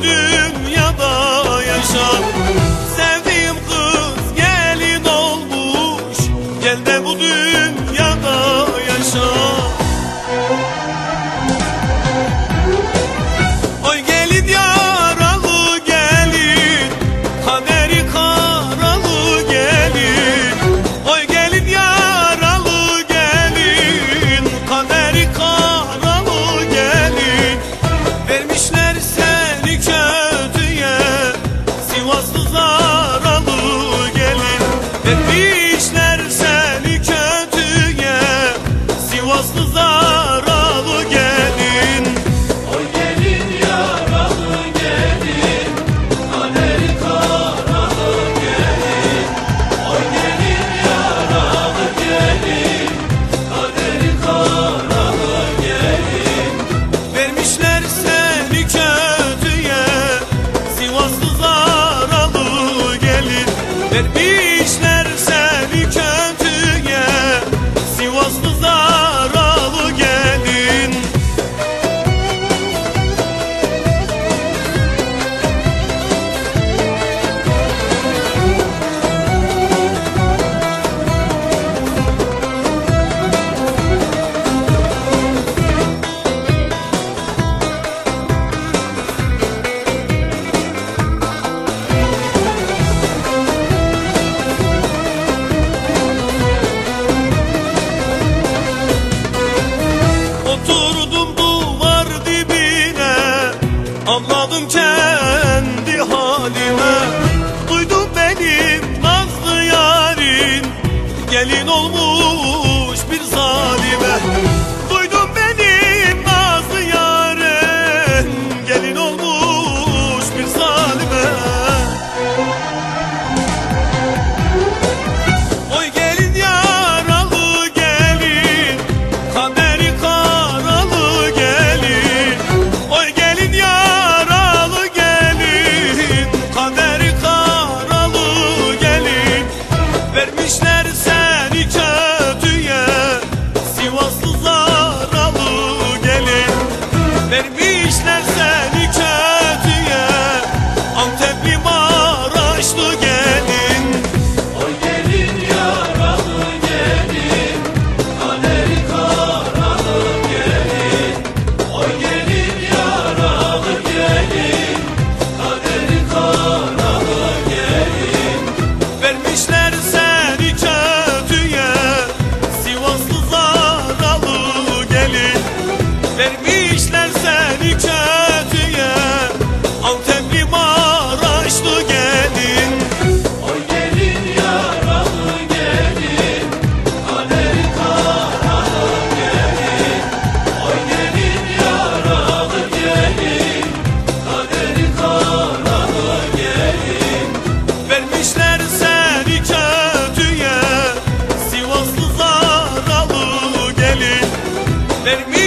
dünyada yaşa. Sevdiğim kız gelin olmuş, gel de bu dünyada yaşa. Oy gelin yaralı gelin, kaderi karalı gelin. Oy gelin yaralı gelin, kaderi karalı gelin. Vermişler seni kötüye, Sivaslı zaralı gelin. Vermişler seni kötüye, Sivaslı zaralı gelin. Oy gelin yaralı gelin, kaderi karalı gelin. Oy gelin yaralı gelin, kaderi karalı gelin. Vermişler seni kötüye, Sivaslı zaralı gelin. Vermişler seni kötüye, Sivaslı zaralı gelin. Oturdum duvar dibine, anladım kendi halime. Duydum benim nazlı yarim, gelin olmuş bir zalime. Duydum benim nazlı yarim, gelin olmuş bir zalime. Oy gelin yaralı gelin, kaderi karalı gelin. Oy gelin yaralı gelin, kaderi karalı gelin. Vermişler seni kötüye, Sivaslı zaralı gelin. Vermişler seni kötüye, Antepli Maraşlı gelin. Oy gelin yaralı gelin, kaderi karalı gelin. Oy gelin yaralı gelin, kaderi karalı gelin. Vermişler seni kötüye, Sivaslı zaralı gelin. Vermişler seni kötüye, Antepli Maraşlı gelin. Oy gelin yaralı gelin, kaderi karalı gelin. Oy gelin yaralı gelin, kaderi karalı gelin. Vermişler seni kötüye, Sivaslı zaralı gelin.